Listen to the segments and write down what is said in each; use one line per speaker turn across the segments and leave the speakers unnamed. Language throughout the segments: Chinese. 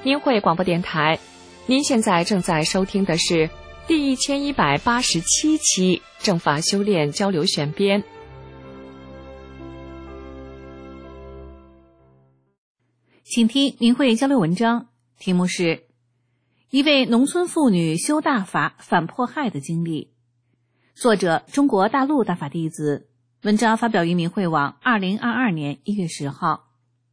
明慧广播电台，您现在正在收听的是第1187期正法修炼交流选编。
请听明慧交流文章，题目是一位农村妇女修大法反迫害的经历，作者中国大陆大法弟子，文章发表于明慧网2022年1月10号。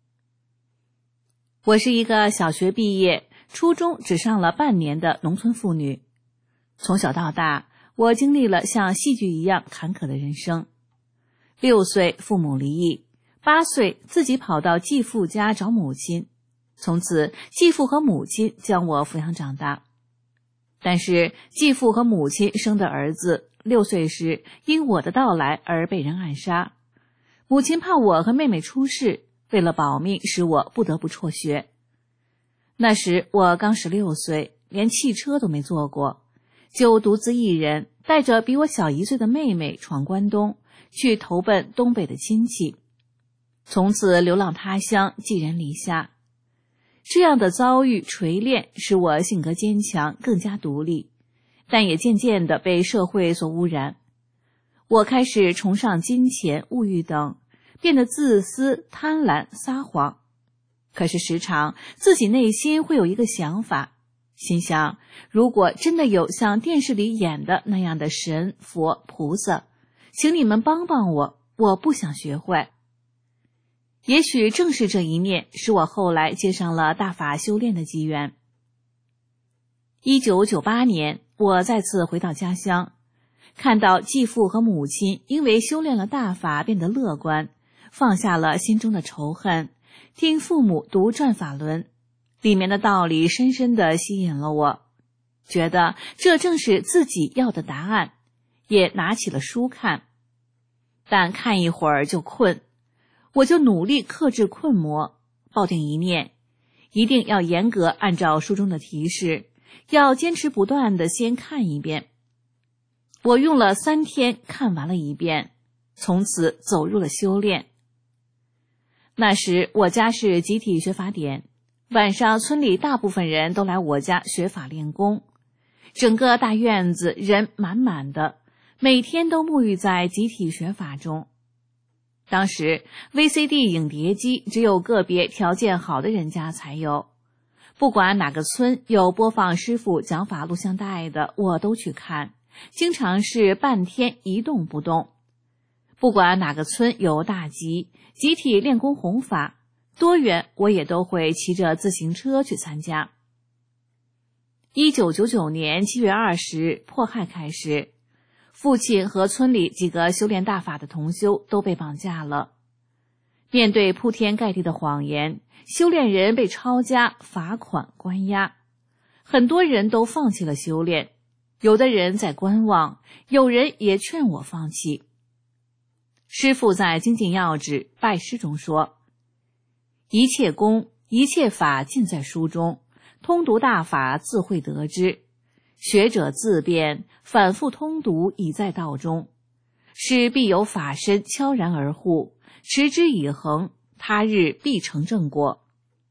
我是一个小学毕业，初中只上了半年的农村妇女。从小到大，我经历了像戏剧一样坎坷的人生。6岁父母离异，8岁自己跑到继父家找母亲，从此继父和母亲将我抚养长大。但是继父和母亲生的儿子6岁时因我的到来而被人暗杀，母亲怕我和妹妹出事，为了保命使我不得不辍学。那时我刚16岁，连汽车都没坐过，就独自一人带着比我小1岁的妹妹闯关东，去投奔东北的亲戚，从此流浪他乡，寄人篱下。这样的遭遇锤炼使我性格坚强，更加独立，但也渐渐地被社会所污染。我开始崇尚金钱、物欲等，变得自私、贪婪、撒谎。可是时常自己内心会有一个想法，心想如果真的有像电视里演的那样的神、佛、菩萨，请你们帮帮我，我不想学坏。也许正是这一念使我后来接上了大法修炼的机缘。1998年，我再次回到家乡，看到继父和母亲因为修炼了大法变得乐观，放下了心中的仇恨，听父母读转法轮，里面的道理深深地吸引了我，觉得这正是自己要的答案，也拿起了书看。但看一会儿就困，我就努力克制困魔，抱定一念，一定要严格按照书中的提示，要坚持不断地先看一遍。我用了3天看完了一遍，从此走入了修炼。那时我家是集体学法点，晚上村里大部分人都来我家学法练功，整个大院子人满满的，每天都沐浴在集体学法中。当时 VCD 影碟机只有个别条件好的人家才有，不管哪个村有播放师傅讲法录像带的，我都去看，经常是半天一动不动。不管哪个村有大集体练功弘法，多远我也都会骑着自行车去参加。1999年7月20日迫害开始，父亲和村里几个修炼大法的同修都被绑架了。面对铺天盖地的谎言，修炼人被抄家、罚款、关押，很多人都放弃了修炼，有的人在观望，有人也劝我放弃。师父在精进要旨拜师中说，一切功一切法尽在书中，通读大法自会得之，学者自辩，反复通读已在道中，是必有法身悄然而护，持之以恒，他日必成正果。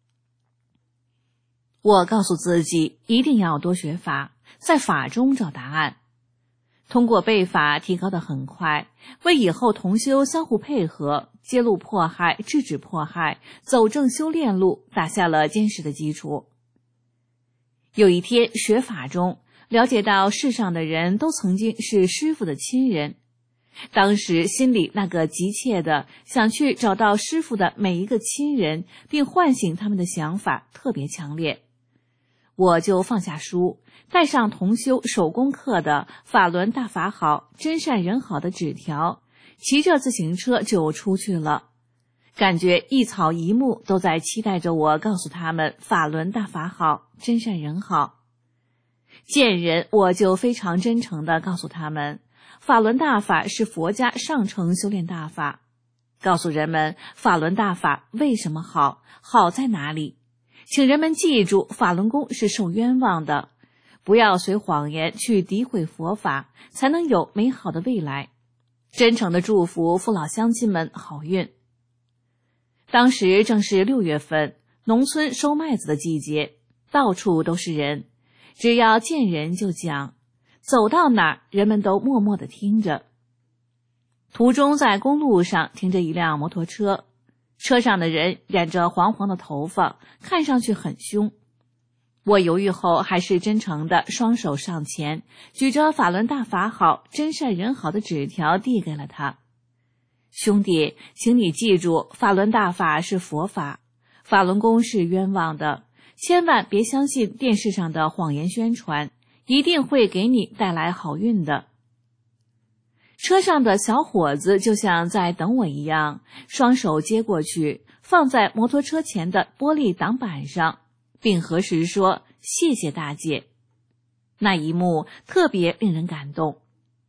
我告诉自己一定要多学法，在法中找答案。通过背法提高得很快，为以后同修相互配合，揭露迫害，制止迫害，走正修炼路打下了坚实的基础。有一天学法中了解到世上的人都曾经是师父的亲人，当时心里那个急切的想去找到师父的每一个亲人，并唤醒他们的想法特别强烈。我就放下书，带上同修手工课的法轮大法好，真善人好的纸条，骑着自行车就出去了。感觉一草一木都在期待着我告诉他们法轮大法好，真善人好。见人我就非常真诚地告诉他们，法轮大法是佛家上乘修炼大法，告诉人们法轮大法为什么好，好在哪里，请人们记住法轮功是受冤枉的，不要随谎言去诋毁佛法，才能有美好的未来。真诚的祝福父老乡亲们好运。当时正是6月份，农村收麦子的季节， 到处都是人，只要见人就讲，走到哪儿人们都默默地听着。途中在公路上停着一辆摩托车，车上的人染着黄黄的头发，看上去很凶。我犹豫后还是真诚地双手上前，举着法轮大法好真善人好的纸条递给了他。兄弟，请你记住，法轮大法是佛法，法轮功是冤枉的，千万别相信电视上的谎言宣传，一定会给你带来好运的。车上的小伙子就像在等我一样，双手接过去，放在摩托车前的玻璃挡板上，并核实说谢谢大姐。那一幕特别令人感动。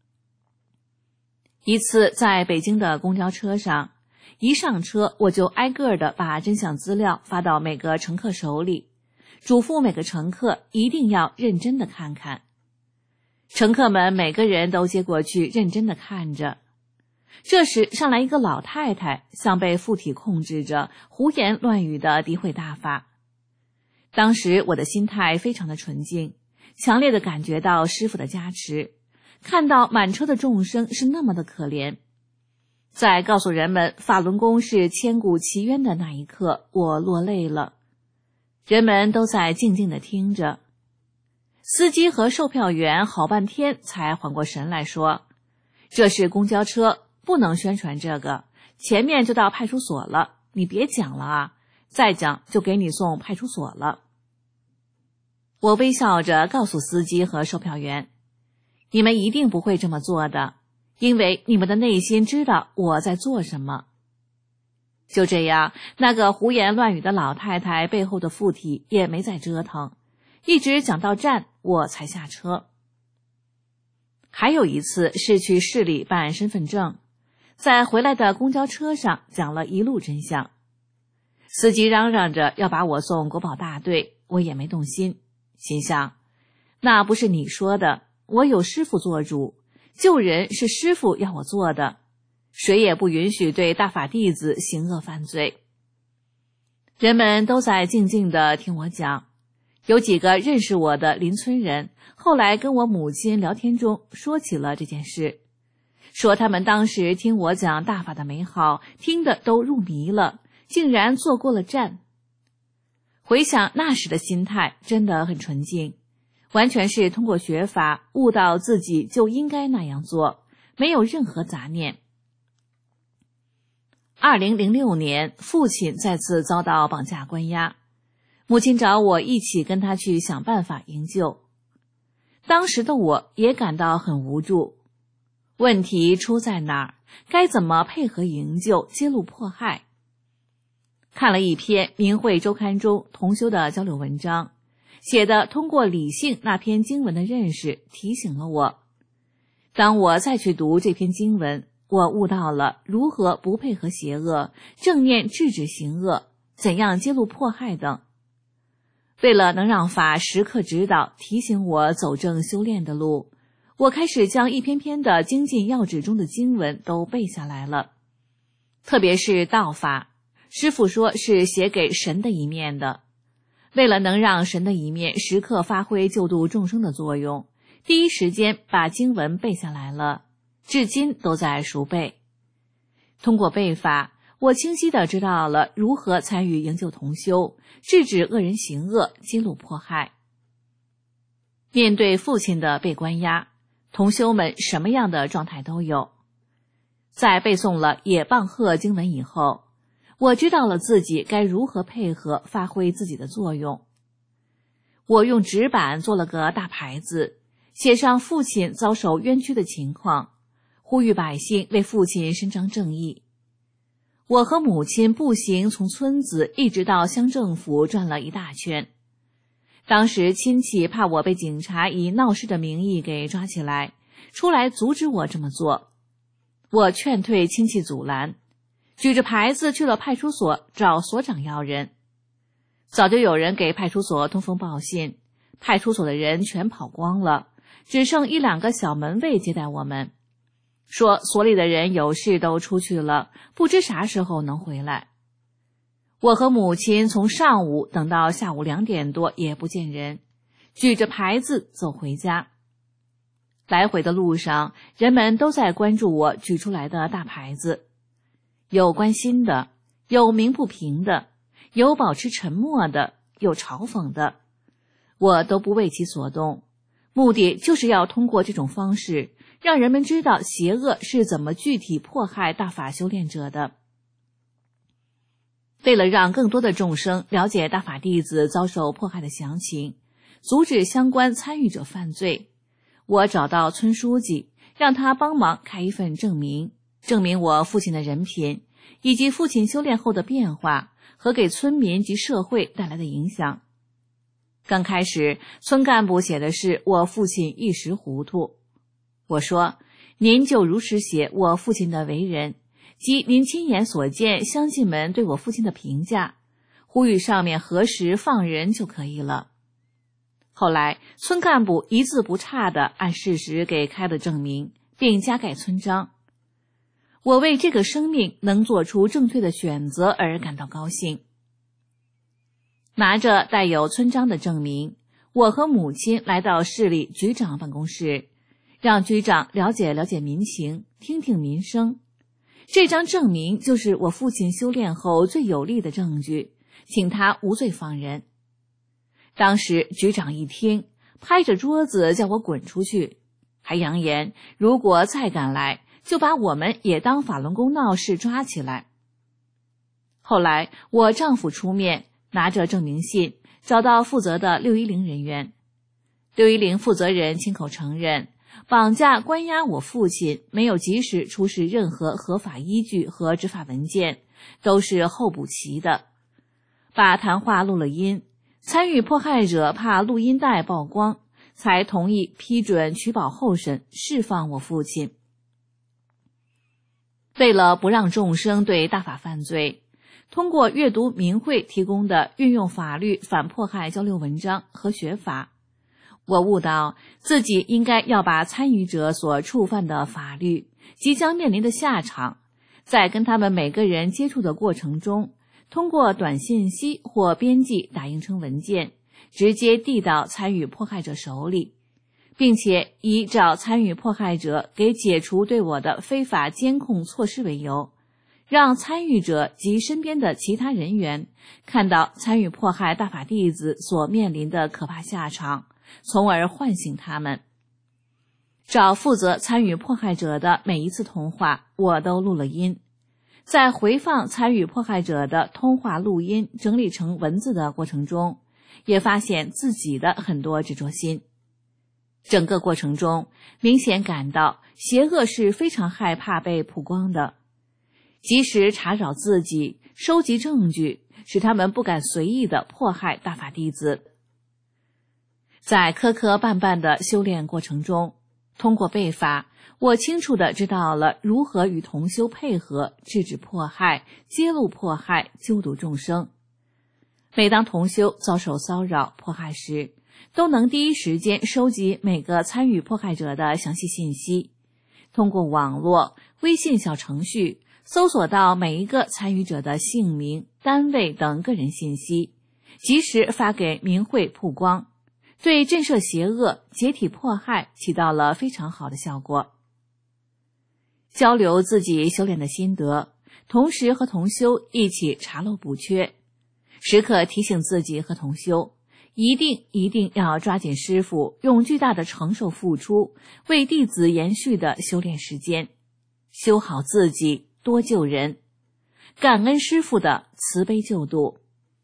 一次在北京的公交车上，一上车我就挨个的把真相资料发到每个乘客手里，嘱咐每个乘客一定要认真的看看。乘客们每个人都接过去认真的看着。这时上来一个老太太，像被附体控制着，胡言乱语的诋毁大法。当时我的心态非常的纯净，强烈的感觉到师父的加持，看到满车的众生是那么的可怜。在告诉人们法轮功是千古奇冤的那一刻，我落泪了。人们都在静静地听着。司机和售票员好半天才缓过神来说，这是公交车，不能宣传这个，前面就到派出所了，你别讲了啊，再讲就给你送派出所了。我微笑着告诉司机和售票员，你们一定不会这么做的，因为你们的内心知道我在做什么。就这样，那个胡言乱语的老太太背后的附体也没再折腾，一直讲到站我才下车。还有一次是去市里办身份证，在回来的公交车上讲了一路真相。司机嚷嚷着要把我送国保大队，我也没动心，心想那不是你说的，我有师父做主，救人是师父要我做的，谁也不允许对大法弟子行恶犯罪。人们都在静静地听我讲，有几个认识我的邻村人后来跟我母亲聊天中说起了这件事，说他们当时听我讲大法的美好，听得都入迷了，竟然坐过了站。回想那时的心态真的很纯净，完全是通过学法悟到自己就应该那样做，没有任何杂念。2006年，父亲再次遭到绑架关押，母亲找我一起跟他去想办法营救。当时的我也感到很无助，问题出在哪儿？该怎么配合营救，揭露迫害？看了一篇明慧周刊中同修的交流文章，写的通过理性那篇经文的认识提醒了我。当我再去读这篇经文，我悟到了如何不配合邪恶，正念制止行恶，怎样揭露迫害等。为了能让法时刻指导提醒我走正修炼的路，我开始将一篇篇的精进要旨中的经文都背下来了。特别是道法，师父说是写给神的一面的，为了能让神的一面时刻发挥救度众生的作用，第一时间把经文背下来了，至今都在熟背。通过背法，我清晰地知道了如何参与营救同修，制止恶人行恶，揭露迫害。面对父亲的被关押，同修们什么样的状态都有。在背诵了野棒鹤经文以后，我知道了自己该如何配合发挥自己的作用。我用纸板做了个大牌子，写上父亲遭受冤屈的情况，呼吁百姓为父亲伸张正义。我和母亲步行从村子一直到乡政府转了一大圈。当时亲戚怕我被警察以闹事的名义给抓起来，出来阻止我这么做。我劝退亲戚阻拦，举着牌子去了派出所找所长要人。早就有人给派出所通风报信，派出所的人全跑光了，只剩1-2个小门卫接待我们，说所里的人有事都出去了，不知啥时候能回来。 我和母亲从上午等到下午2点多也不见人，举着牌子走回家。来回的路上，人们都在关注我举出来的大牌子，有关心的，有鸣不平的，有保持沉默的，有嘲讽的，我都不为其所动，目的就是要通过这种方式让人们知道邪恶是怎么具体迫害大法修炼者的。为了让更多的众生了解大法弟子遭受迫害的详情，阻止相关参与者犯罪，我找到村书记，让他帮忙开一份证明，证明我父亲的人品，以及父亲修炼后的变化和给村民及社会带来的影响。刚开始，村干部写的是我父亲一时糊涂。我说，您就如实写我父亲的为人，及您亲眼所见乡亲们对我父亲的评价，呼吁上面核实放人就可以了。后来，村干部一字不差地按事实给开了证明，并加盖村章。我为这个生命能做出正确的选择而感到高兴。拿着带有村章的证明，我和母亲来到市里局长办公室，让局长了解了解民情，听听民生。这张证明就是我父亲修炼后最有力的证据，请他无罪放人。当时局长一听，拍着桌子叫我滚出去，还扬言如果再敢来，就把我们也当法轮功闹事抓起来。后来我丈夫出面，拿着证明信找到负责的610人员，610负责人亲口承认，绑架关押我父亲没有及时出示任何合法依据和执法文件，都是后补齐的，把谈话录了音，参与迫害者怕录音带曝光，才同意批准取保候审，释放我父亲。为了不让众生对大法犯罪，通过阅读明慧提供的运用法律反迫害交流文章和学法，我悟到自己应该要把参与者所触犯的法律即将面临的下场，在跟他们每个人接触的过程中，通过短信息或编辑打印成文件，直接递到参与迫害者手里，并且以找参与迫害者给解除对我的非法监控措施为由，让参与者及身边的其他人员看到参与迫害大法弟子所面临的可怕下场，从而唤醒他们。找负责参与迫害者的每一次通话，我都录了音，在回放参与迫害者的通话录音整理成文字的过程中，也发现自己的很多执着心。整个过程中，明显感到邪恶是非常害怕被曝光的，及时查找自己，收集证据，使他们不敢随意地迫害大法弟子。在磕磕绊绊的修炼过程中，通过背法，我清楚地知道了如何与同修配合，制止迫害，揭露迫害，救度众生。每当同修遭受骚扰迫害时，都能第一时间收集每个参与迫害者的详细信息，通过网络、微信小程序搜索到每一个参与者的姓名、单位等个人信息，及时发给明慧曝光，对震慑邪恶、解体迫害起到了非常好的效果。交流自己修炼的心得，同时和同修一起查漏补缺，时刻提醒自己和同修，一定要抓紧师父用巨大的承受付出为弟子延续的修炼时间，修好自己，多救人，感恩师父的慈悲救度。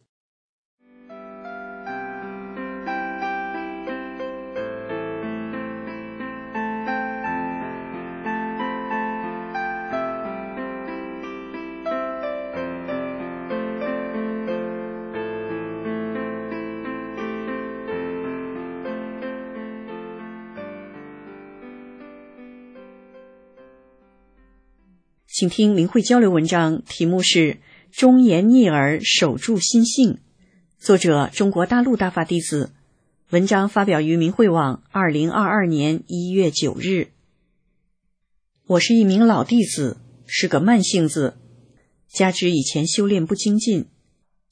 请听明慧交流文章，题目是忠言逆耳，守住心性，作者中国大陆大法弟子，文章发表于明慧网2022年1月9日。我是一名老弟子，是个慢性子，加之以前修炼不精进，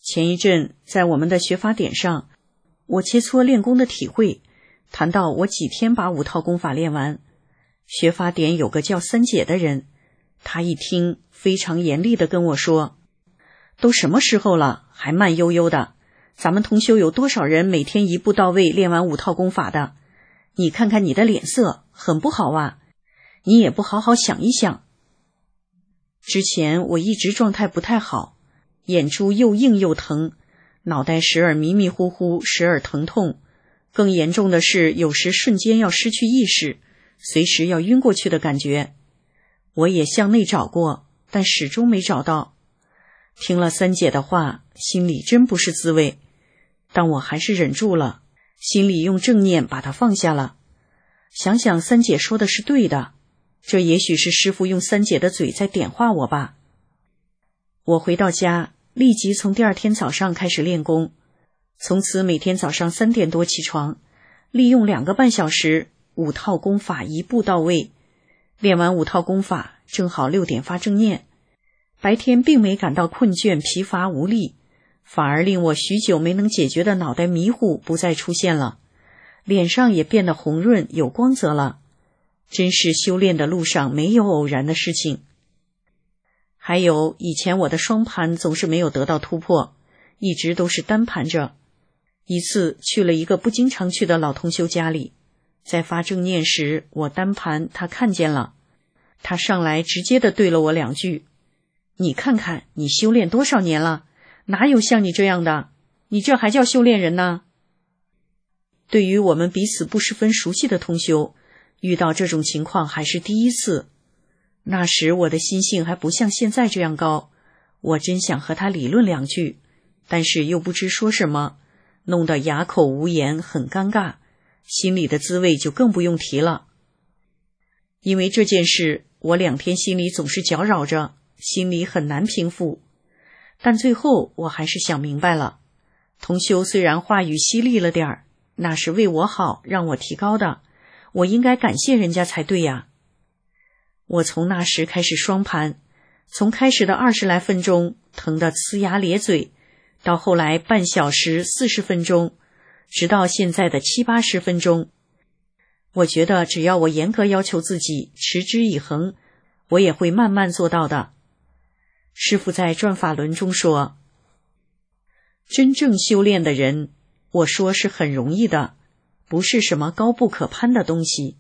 前一阵在我们的学法典上，我切磋练功的体会，谈到我几天把5套功法练完。学法典有个叫三姐的人，他一听非常严厉地跟我说，都什么时候了还慢悠悠的，咱们同修有多少人每天一步到位练完5套功法的，你看看你的脸色很不好啊，你也不好好想一想。之前我一直状态不太好，眼珠又硬又疼，脑袋时而迷迷糊糊，时而疼痛，更严重的是有时瞬间要失去意识，随时要晕过去的感觉。我也向内找过，但始终没找到。听了三姐的话，心里真不是滋味，但我还是忍住了，心里用正念把它放下了。想想三姐说的是对的，这也许是师父用三姐的嘴在点化我吧。我回到家，立即从第二天早上开始练功，从此每天早上3点多起床，利用2个半小时，5套功法一步到位。练完5套功法，正好6点发正念。白天并没感到困倦、疲乏、无力，反而令我许久没能解决的脑袋迷糊不再出现了，脸上也变得红润有光泽了。真是修炼的路上没有偶然的事情。还有以前我的双盘总是没有得到突破，一直都是单盘着。一次去了一个不经常去的老同修家里，在发正念时，我单盘他看见了，他上来直接地对了我2句，你看看你修炼多少年了，哪有像你这样的，你这还叫修炼人呢？对于我们彼此不十分熟悉的同修，遇到这种情况还是第一次。那时我的心性还不像现在这样高，我真想和他理论2句，但是又不知说什么，弄得哑口无言，很尴尬，心里的滋味就更不用提了。因为这件事，我2天心里总是搅扰着，心里很难平复。但最后我还是想明白了，同修虽然话语犀利了点儿，那是为我好，让我提高的，我应该感谢人家才对呀。我从那时开始双盘，从开始的20来分钟疼得呲牙咧嘴，到后来半小时40分钟，直到现在的70、80分钟。我觉得只要我严格要求自己，持之以恒，我也会慢慢做到的。师父在转法轮中说，真正修炼的人，我说是很容易的，不是什么高不可攀的东西。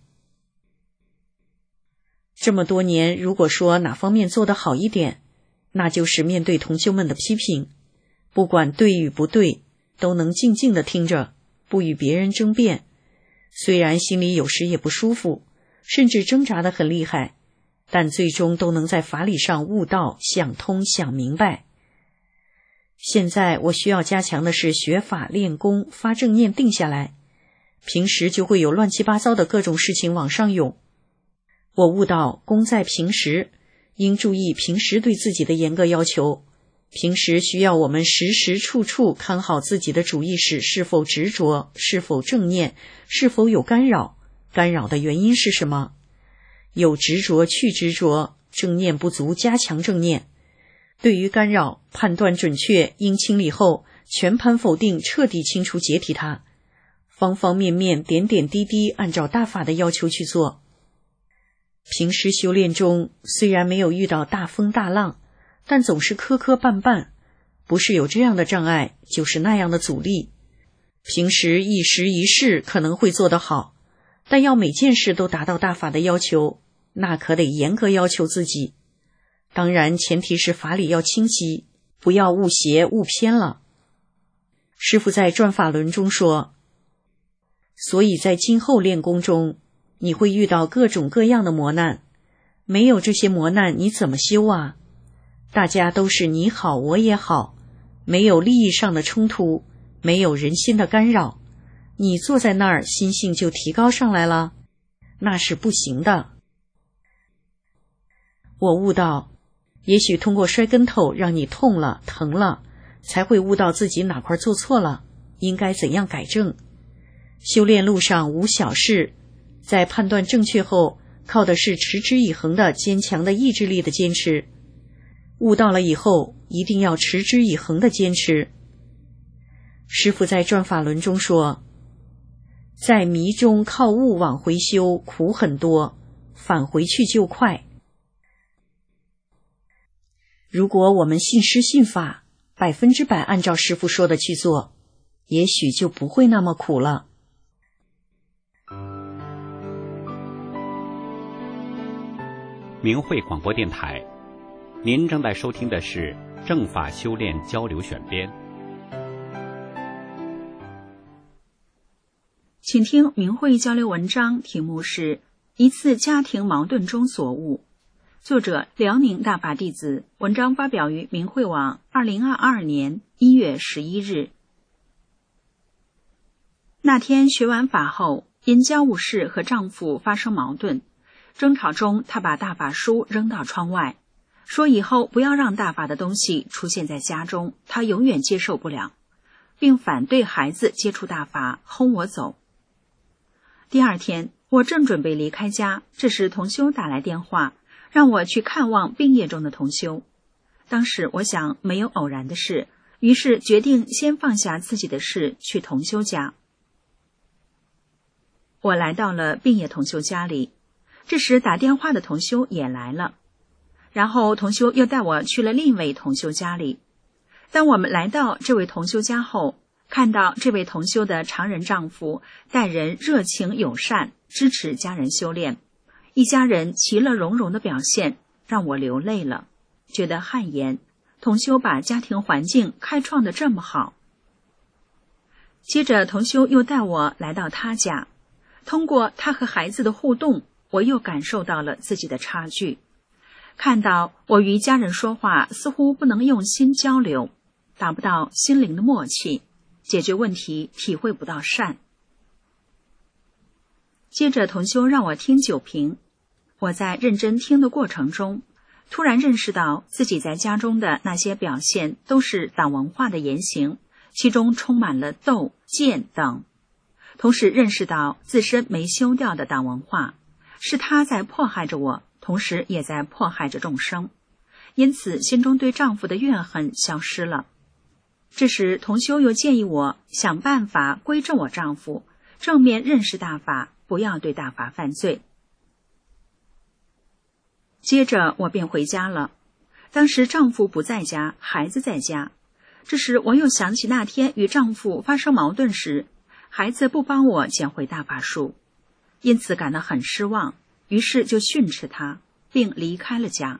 这么多年，如果说哪方面做得好一点，那就是面对同修们的批评，不管对与不对，都能静静地听着，不与别人争辩。虽然心里有时也不舒服，甚至挣扎得很厉害，但最终都能在法理上悟道、想通、想明白。现在我需要加强的是学法、练功、发正念定下来，平时就会有乱七八糟的各种事情往上涌。我悟到功在平时，应注意平时对自己的严格要求。平时需要我们时时处处看好自己的主意识是否执着，是否正念，是否有干扰，干扰的原因是什么？有执着去执着，正念不足加强正念。对于干扰判断准确，应清理后全盘否定，彻底清除解体它。方方面面点点滴滴按照大法的要求去做。平时修炼中虽然没有遇到大风大浪，但总是磕磕绊绊，不是有这样的障碍，就是那样的阻力。平时一时一事可能会做得好，但要每件事都达到大法的要求，那可得严格要求自己。当然前提是法理要清晰，不要误邪误偏了。师父在转法轮中说，所以在今后练功中，你会遇到各种各样的磨难，没有这些磨难你怎么修啊？大家都是你好我也好，没有利益上的冲突，没有人心的干扰，你坐在那儿心性就提高上来了，那是不行的。我悟到，也许通过摔跟头让你痛了疼了，才会悟到自己哪块做错了，应该怎样改正。修炼路上无小事，在判断正确后，靠的是持之以恒的坚强的意志力的坚持。悟到了以后，一定要持之以恒的坚持， 师父在转法轮中说，在迷中靠悟往回修，苦很多，返回去就快。如果我们信师信法，100%按照师父说的去做，也许就不会那么苦了。
明慧广播电台，您正在收听的是正法修炼交流选编。
请听明慧交流文章，题目是一次家庭矛盾中所悟，作者辽宁大法弟子，文章发表于明慧网2022年1月11日。那天学完法后，因家务事和丈夫发生矛盾，争吵中她把大法书扔到窗外，说以后不要让大法的东西出现在家中，她永远接受不了，并反对孩子接触大法，轰我走。第二天，我正准备离开家，这时同修打来电话，让我去看望病业中的同修。当时我想没有偶然的事，于是决定先放下自己的事去同修家。我来到了病业同修家里，这时打电话的同修也来了，然后同修又带我去了另一位同修家里。当我们来到这位同修家后，看到这位同修的常人丈夫待人热情友善，支持家人修炼，一家人其乐融融的表现让我流泪了，觉得汗颜，同修把家庭环境开创得这么好。接着同修又带我来到他家，通过他和孩子的互动，我又感受到了自己的差距，看到我与家人说话似乎不能用心交流，达不到心灵的默契，解决问题体会不到善。接着同修让我听九评，我在认真听的过程中，突然认识到自己在家中的那些表现都是党文化的言行，其中充满了斗、剑等，同时认识到自身没修掉的党文化，是他在迫害着我，同时也在迫害着众生，因此心中对丈夫的怨恨消失了。这时同修又建议我想办法归正我丈夫，正面认识大法，不要对大法犯罪。接着我便回家了，当时丈夫不在家，孩子在家。这时我又想起那天与丈夫发生矛盾时，孩子不帮我捡回大法书，因此感到很失望，于是就训斥他，并离开了家。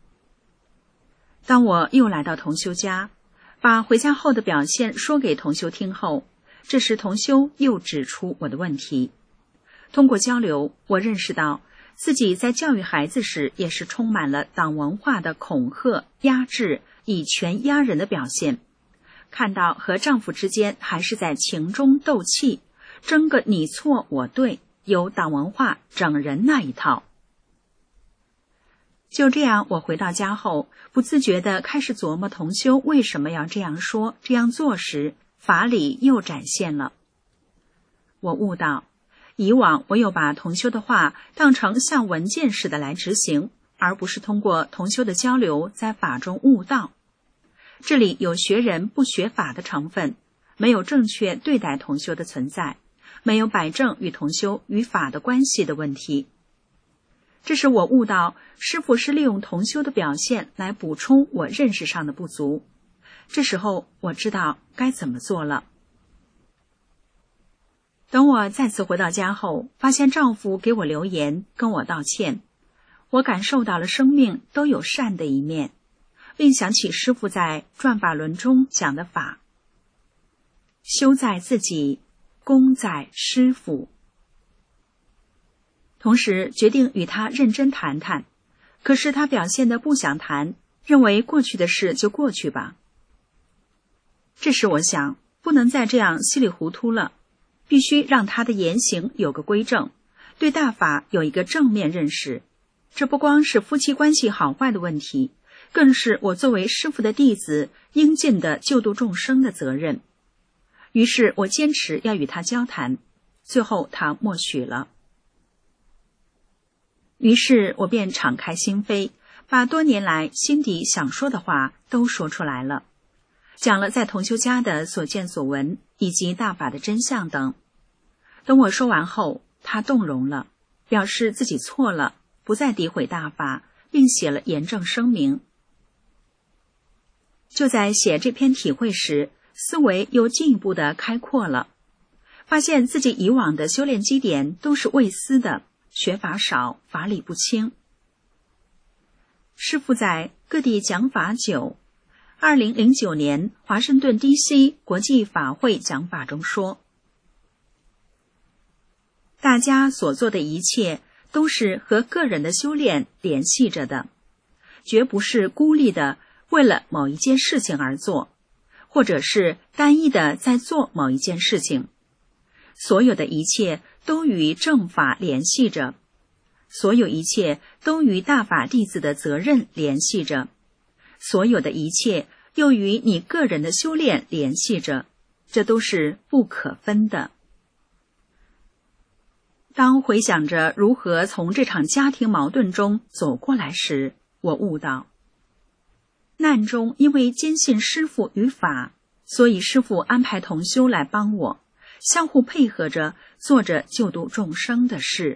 当我又来到同修家，把回家后的表现说给同修听后，这时同修又指出我的问题。通过交流，我认识到自己在教育孩子时也是充满了党文化的恐吓、压制、以权压人的表现，看到和丈夫之间还是在情中斗气，争个你错我对，有党文化整人那一套。就这样，我回到家后，不自觉地开始琢磨同修为什么要这样说、这样做时，法理又展现了。我悟到，以往我有把同修的话当成像文件似的来执行，而不是通过同修的交流在法中悟道。这里有学人不学法的成分，没有正确对待同修的存在，没有摆正与同修与法的关系的问题。这是我悟到师父是利用同修的表现来补充我认识上的不足，这时候我知道该怎么做了。等我再次回到家后，发现丈夫给我留言跟我道歉，我感受到了生命都有善的一面，并想起师父在转法轮中讲的法，修在自己，功在师父。同时决定与他认真谈谈，可是他表现得不想谈，认为过去的事就过去吧。这时我想，不能再这样稀里糊涂了，必须让他的言行有个归正，对大法有一个正面认识。这不光是夫妻关系好坏的问题，更是我作为师父的弟子应尽的救度众生的责任。于是我坚持要与他交谈，最后他默许了。于是我便敞开心扉，把多年来心底想说的话都说出来了。
讲了在同修家的所见所闻以及大法的真相等。等我说完后，他动容了，表示自己错了，不再诋毁大法，并写了严正声明。就在写这篇体会时，思维又进一步的开阔了，发现自己以往的修炼基点都是未思的，学法少，法理不清。师父在各地讲法久，2009年华盛顿 DC 国际法会讲法中说，大家所做的一切都是和个人的修炼联系着的，绝不是孤立的为了某一件事情而做，或者是单一的在做某一件事情。所有的一切都与正法联系着，所有一切都与大法弟子的责任联系着，所有的一切又与你个人的修炼联系着，这都是不可分的。当回想着如何从这场家庭矛盾中走过来时，我悟到，难中因为坚信师父与法，所以师父安排同修来帮我，相互配合着做着救度众生的事。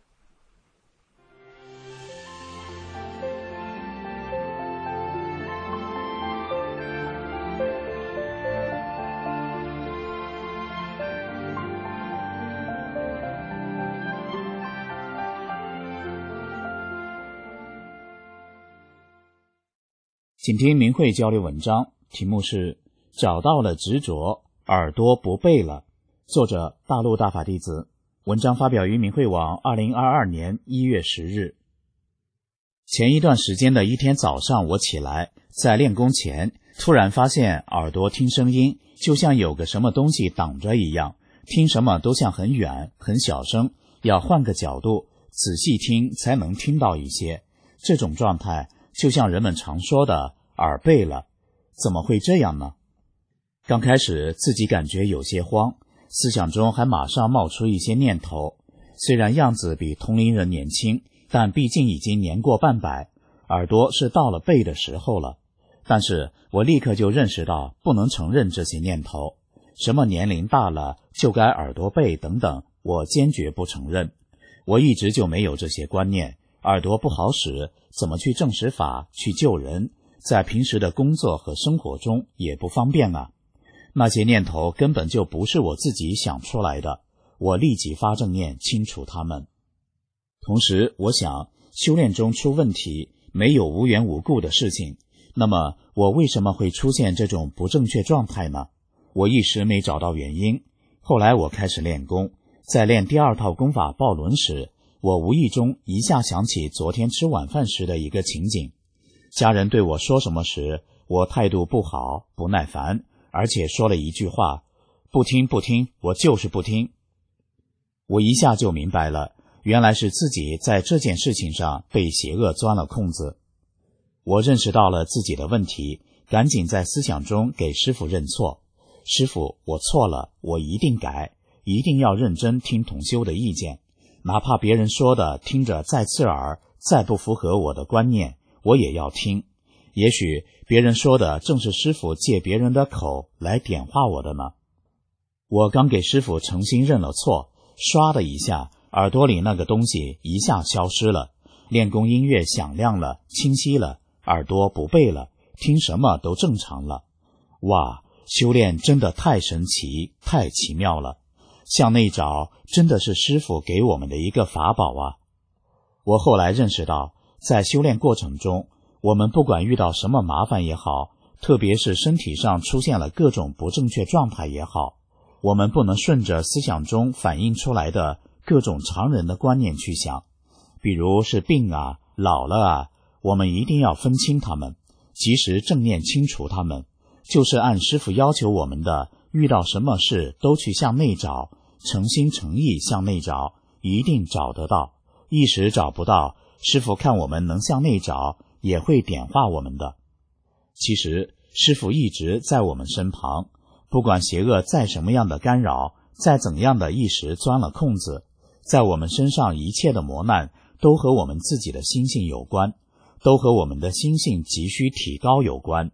请听明慧交流文章，题目是找到了执着，耳朵不背了。作者大陆大法弟子，文章发表于明慧网2022年1月10日。前一段时间的一天早上，我起来在练功前，突然发现耳朵听声音就像有个什么东西挡着一样，听什么都像很远很小声，要换个角度仔细听才能听到一些。这种状态就像人们常说的耳背了，怎么会这样呢？刚开始自己感觉有些慌，思想中还马上冒出一些念头。虽然样子比同龄人年轻，但毕竟已经年过半百，耳朵是到了背的时候了。但是我立刻就认识到不能承认这些念头，什么年龄大了就该耳朵背等等，我坚决不承认。我一直就没有这些观念，耳朵不好使，怎么去证实法，去救人，在平时的工作和生活中也不方便啊。那些念头根本就不是我自己想出来的，我立即发正念清除它们。同时我想，修炼中出问题没有无缘无故的事情，那么我为什么会出现这种不正确状态呢？我一时没找到原因。后来我开始练功，在练第二套功法抱轮时，我无意中一下想起昨天吃晚饭时的一个情景。家人对我说什么时，我态度不好不耐烦，而且说了一句话，不听不听，我就是不听。我一下就明白了，原来是自己在这件事情上被邪恶钻了空子。我认识到了自己的问题，赶紧在思想中给师父认错。师父，我错了，我一定改，一定要认真听同修的意见，哪怕别人说的听着再刺耳，再不符合我的观念，我也要听。也许别人说的正是师父借别人的口来点化我的呢。我刚给师父诚心认了错，唰的一下，耳朵里那个东西一下消失了，练功音乐响亮了，清晰了，耳朵不背了，听什么都正常了。哇，修炼真的太神奇，太奇妙了。向内找真的是师父给我们的一个法宝啊。我后来认识到，在修炼过程中，我们不管遇到什么麻烦也好，特别是身体上出现了各种不正确状态也好，我们不能顺着思想中反映出来的各种常人的观念去想，比如是病啊、老了啊，我们一定要分清它们，及时正念清除它们，就是按师父要求我们的，遇到什么事都去向内找，诚心诚意向内找，一定找得到。一时找不到，师父看我们能向内找，也会点化我们的。其实师父一直在我们身旁，不管邪恶再什么样的干扰，再怎样的一时钻了空子，在我们身上一切的磨难都和我们自己的心性有关，都和我们的心性急需提高有关。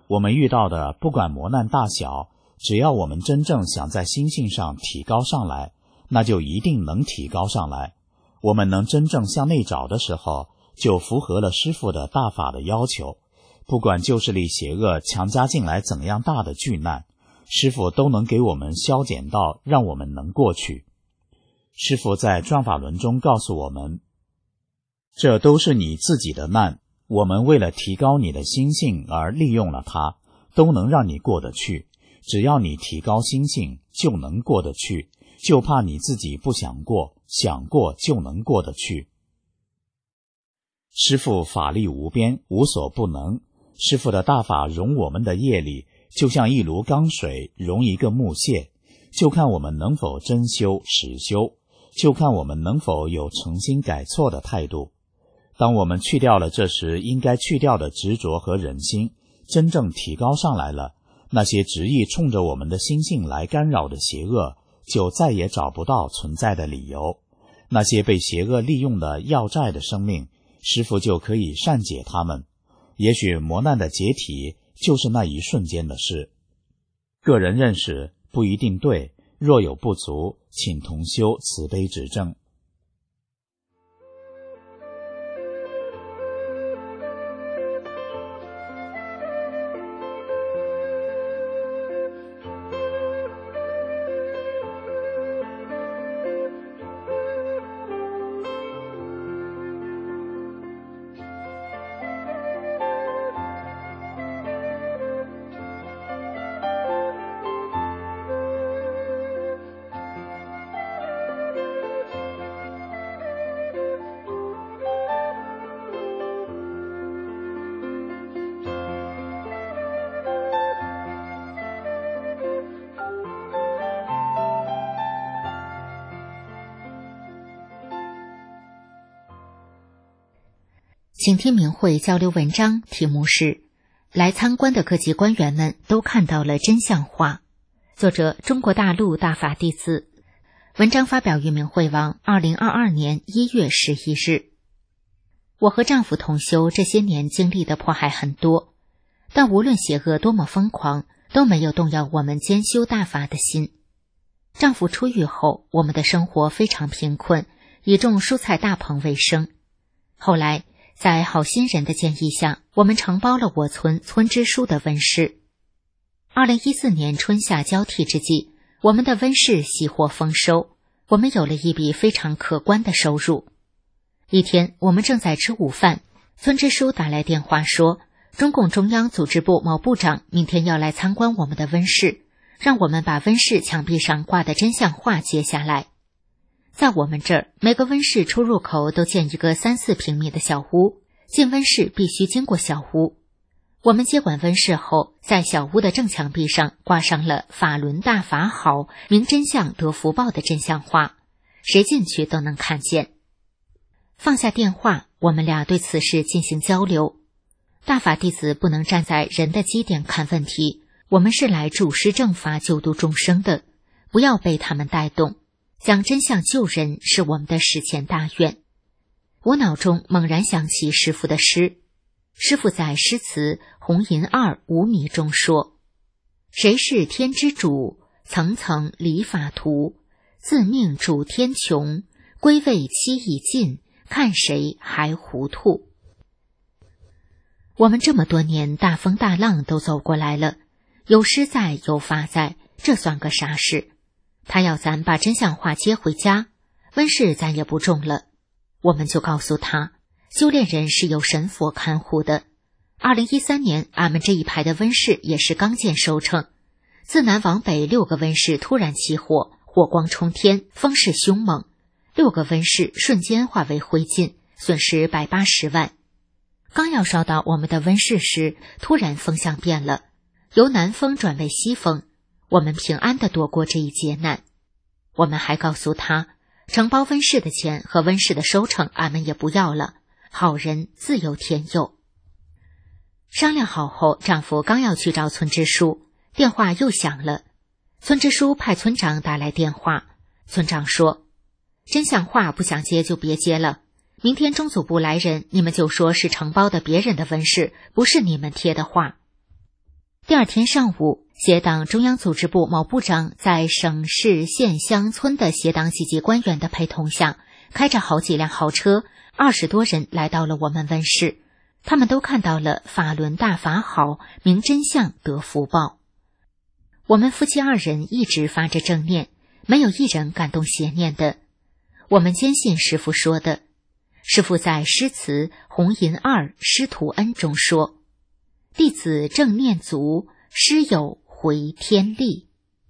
我们遇到的不管磨难大小，只要我们真正想在心性上提高上来，那就一定能提高上来。我们能真正向内找的时候，就符合了师父的大法的要求。不管旧势力邪恶强加进来怎样大的巨难，师父都能给我们消减到让我们能过去。师父在转法轮中告诉我们，这都是你自己的难，我们为了提高你的心性而利用了它，都能让你过得去。只要你提高心性，就能过得去，就怕你自己不想过，想过就能过得去。师父法力无边，无所不能。师父的大法容我们的业力，就像一炉钢水容一个木屑，就看我们能否真修实修，就看我们能否有诚心改错的态度。当我们去掉了这时应该去掉的执着和人心，真正提高上来了，那些执意冲着我们的心性来干扰的邪恶，就再也找不到存在的理由。那些被邪恶利用的要债的生命，师父就可以善解他们。也许磨难的解体就是那一瞬间的事。个人认识不一定对，若有不足，请同修慈悲指正。
请听明慧交流文章，题目是来参观的各级官员们都看到了真相化，作者中国大陆大法弟子。文章发表于明慧网2022年1月11日。我和丈夫同修这些年经历的迫害很多，但无论邪恶多么疯狂，都没有动摇我们兼修大法的心。丈夫出狱后，我们的生活非常贫困，以种蔬菜大棚为生。后来在好心人的建议下，我们承包了我村村支书的温室。2014年春夏交替之际，我们的温室喜获丰收，我们有了一笔非常可观的收入。一天，我们正在吃午饭，村支书打来电话说，中共中央组织部某部长明天要来参观我们的温室，让我们把温室墙壁上挂的真相画揭下来。在我们这儿，每个温室出入口都建一个3-4平米的小屋，进温室必须经过小屋。我们接管温室后，在小屋的正墙壁上挂上了法轮大法好，明真相得福报的真相画，谁进去都能看见。放下电话，我们俩对此事进行交流。大法弟子不能站在人的基点看问题，我们是来主施正法救度众生的，不要被他们带动。讲真相救人是我们的实践大愿。我脑中猛然想起师父的诗，师父在诗词《红银2无迷》中说，谁是天之主，层层理法图，自命主天穹，归位期已尽，看谁还糊涂。我们这么多年大风大浪都走过来了，有诗在有法在，这算个啥事？他要咱把真相话接回家，温室咱也不种了。我们就告诉他，修炼人是有神佛看护的。2013年，俺们这一排的温室也是刚见收成，自南往北6个温室突然起火，火光冲天，风势凶猛，6个温室瞬间化为灰烬，损失180万。刚要烧到我们的温室时，突然风向变了，由南风转为西风，我们平安地躲过这一劫难。我们还告诉他，承包温室的钱和温室的收成俺们也不要了，好人自有天佑。商量好后，丈夫刚要去找村支书，电话又响了。村支书派村长打来电话，村长说，真相话不想接就别接了，明天中组部来人，你们就说是承包的别人的温室，不是你们贴的话。 第二天上午，协党中央组织部某部长在省市县乡村的协党几级官员的陪同下，开着好几辆豪车，20多人来到了我们温室。他们都看到了法轮大法好，明真相得福报。我们夫妻2人一直发着正念，没有一人敢动邪念的。我们坚信师父说的。师父在诗词《红银2师徒恩》中说：弟子正念足，师友回天力。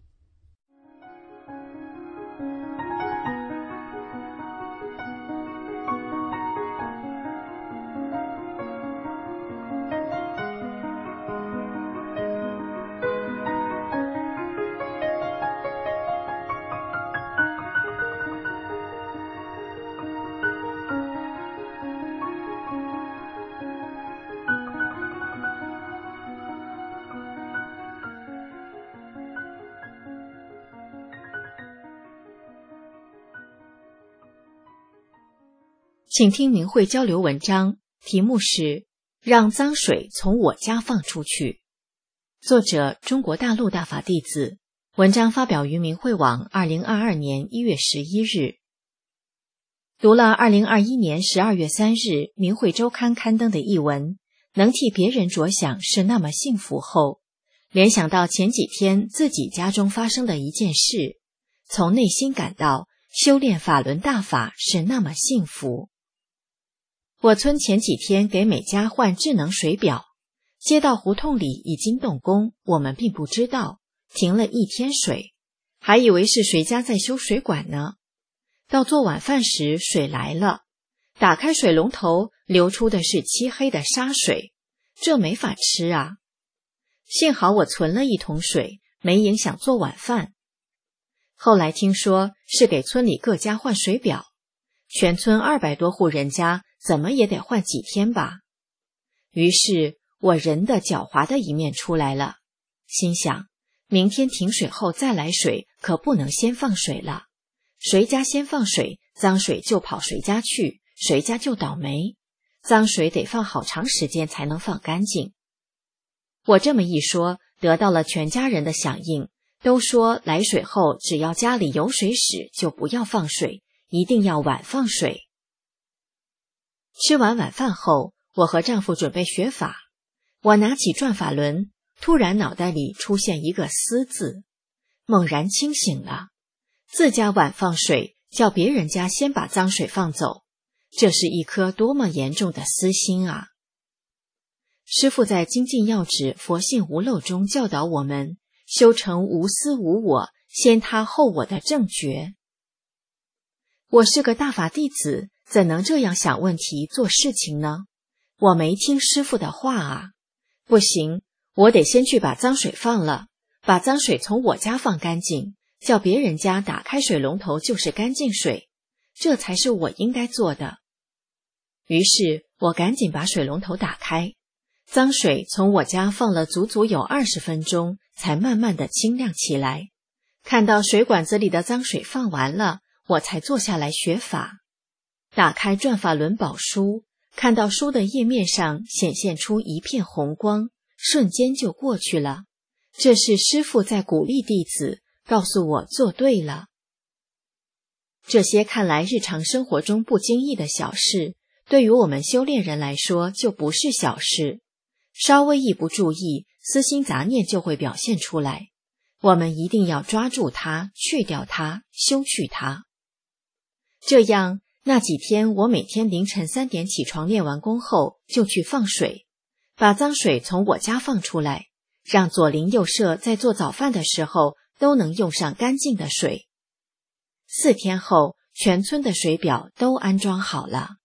请听明慧交流文章，题目是让脏水从我家放出去。作者中国大陆大法弟子，文章发表于明慧网2022年1月11日。读了2021年12月3日明慧周刊刊登的一文，能替别人着想是那么幸福后，联想到前几天自己家中发生的一件事，从内心感到修炼法轮大法是那么幸福。我村前几天给每家换智能水表，街道胡同里已经动工，我们并不知道，停了1天水，还以为是谁家在修水管呢。到做晚饭时水来了，打开水龙头流出的是漆黑的沙水，这没法吃啊。幸好我存了1桶水，没影响做晚饭。后来听说是给村里各家换水表，全村200多户人家怎么也得换几天吧。于是我人的狡猾的一面出来了，心想明天停水后再来水，可不能先放水了。谁家先放水，脏水就跑谁家去，谁家就倒霉。脏水得放好长时间才能放干净。我这么一说，得到了全家人的响应，都说来水后只要家里有水使就不要放水，一定要晚放水。吃完晚饭后，我和丈夫准备学法，我拿起转法轮，突然脑袋里出现一个思字，猛然清醒了。自家晚放水，叫别人家先把脏水放走，这是一颗多么严重的私心啊！师父在精进要旨佛性无漏中教导我们修成无私无我，先他后我的正觉。我是个大法弟子，怎能这样想问题做事情呢？我没听师父的话啊！不行，我得先去把脏水放了，把脏水从我家放干净，叫别人家打开水龙头就是干净水，这才是我应该做的。于是我赶紧把水龙头打开，脏水从我家放了足足有20分钟，才慢慢的清亮起来。看到水管子里的脏水放完了，我才坐下来学法。打开转法轮宝书，看到书的页面上显现出一片红光，瞬间就过去了。这是师父在鼓励弟子，告诉我做对了。这些看来日常生活中不经意的小事，对于我们修炼人来说就不是小事，稍微一不注意，私心杂念就会表现出来。我们一定要抓住它，去掉它，修去它。这样那几天我每天凌晨3点起床练完功后就去放水，把脏水从我家放出来，让左邻右舍在做早饭的时候都能用上干净的水。4天后，全村的水表都安装好了。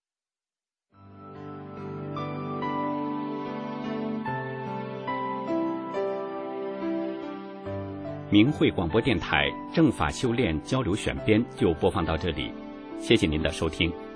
明慧广播电台正法修炼交流选编就播放到这里，谢谢您的收听。